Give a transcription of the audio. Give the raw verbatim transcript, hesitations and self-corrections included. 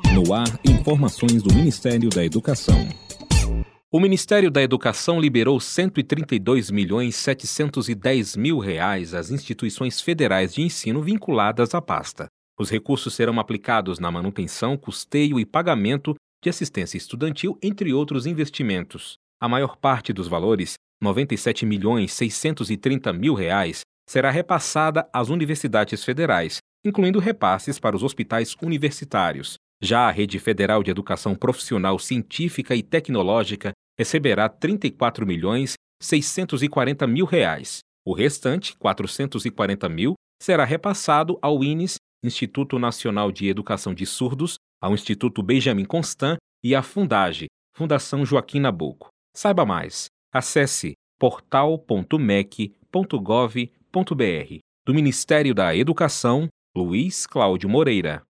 No ar, informações do Ministério da Educação. O Ministério da Educação liberou cento e trinta e dois milhões setecentos e dez mil reais às instituições federais de ensino vinculadas à pasta. Os recursos serão aplicados na manutenção, custeio e pagamento de assistência estudantil, entre outros investimentos. A maior parte dos valores, noventa e sete milhões seiscentos e trinta mil reais, será repassada às universidades federais, incluindo repasses para os hospitais universitários. Já a Rede Federal de Educação Profissional Científica e Tecnológica receberá trinta e quatro milhões seiscentos e quarenta mil reais. O restante, quatrocentos e quarenta mil, será repassado ao I N E S, Instituto Nacional de Educação de Surdos, ao Instituto Benjamin Constant e à Fundage, Fundação Joaquim Nabuco. Saiba mais. Acesse portal ponto mec ponto gov ponto br. Do Ministério da Educação, Luiz Cláudio Moreira.